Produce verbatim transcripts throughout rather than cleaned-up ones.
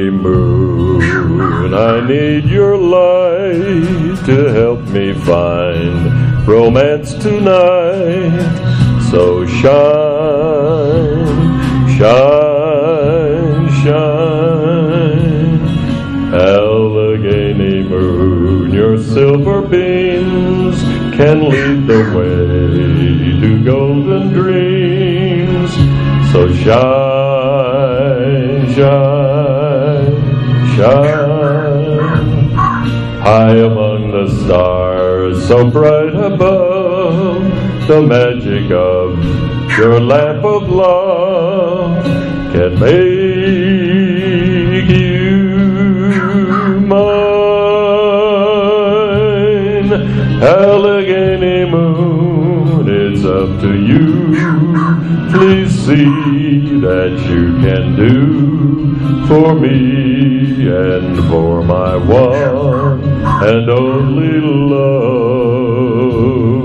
moon, I need your light to help me find romance tonight. So shine, shine, shine, Allegheny moon, your silver beams can lead the way to golden dreams. So shine, shine, shine, high among the stars, so bright above, the magic of your lamp of love can make you mine. Allegheny moon, it's up to you. Please see that you can do for me and for my one and only love.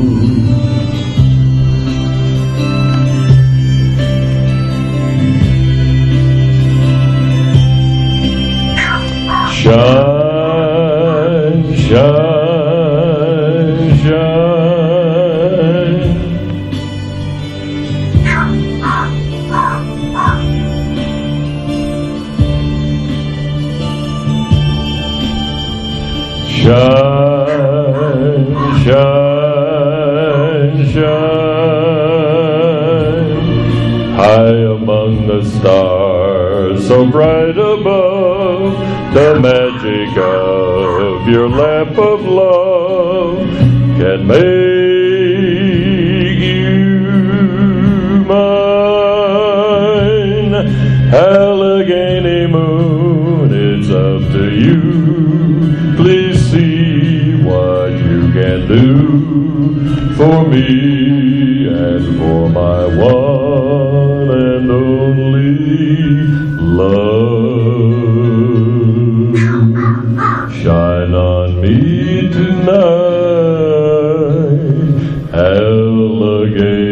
Shine, shine, shine, shine, shine, shine, high among the stars, so bright above, the magic of your lamp of love can make you mine. Allegheny moon, it's up to you. Please see what you can do for me and for my one and only love. Shine on me tonight, Allegheny.